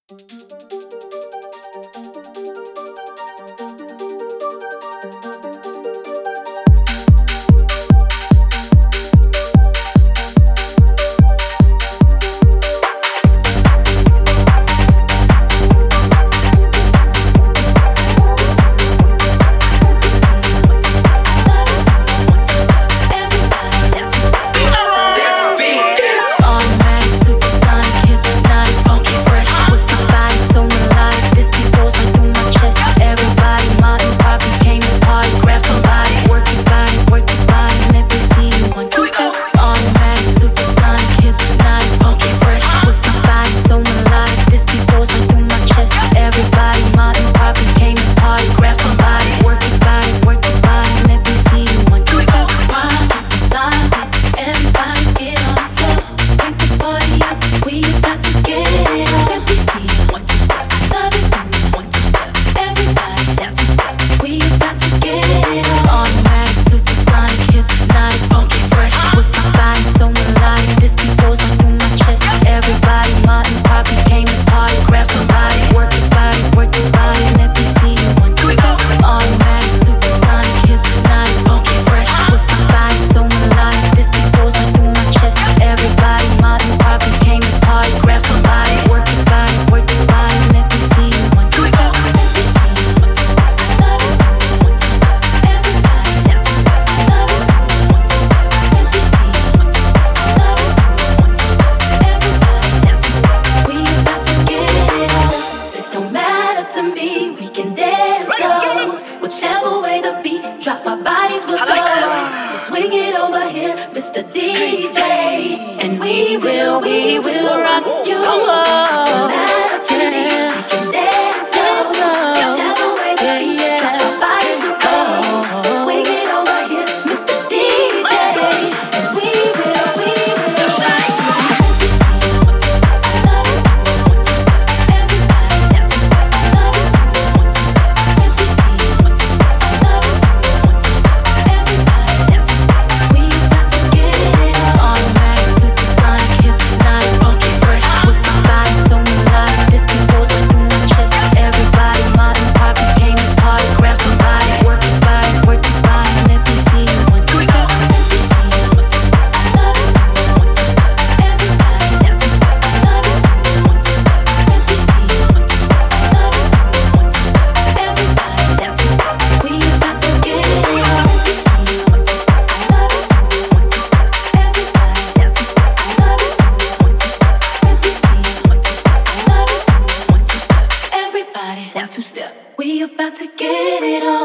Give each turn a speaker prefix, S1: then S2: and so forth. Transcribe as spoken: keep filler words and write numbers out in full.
S1: Mister D J, and we will, we will rock you. Come on, matter to me, we can dance slow, whichever way the beat, drop our bodies will go. So swing it over here, Mister D J, and we will, we will rock you. Let me see you want to stop, I love it. Want to stop, everybody want to stop, I love it. Want to stop, let me see you want to stop, I love it. Want to stop, everybody want to stop. We about to get it on. Automatic, supersonic, hypnotic, funky, fresh, with my body so melodic. This beat goes right through my chest. Everybody, modern pop, came to party. Grab somebody, work your body, work your body. Let me see you want to stop. Let me see you want to stop. I love it. Want to stop, everybody want to stop. I love it. Want to stop. Let me see you want to stop. I love it. Want to stop, everybody want to stop. We about to get it on. Let me see you want to stop. I love it. Want to stop, everybody want to stop. I love it. Want to stop. Let me see you want to stop. I love it. Want to stop, everybody want to stop. We about to get it on.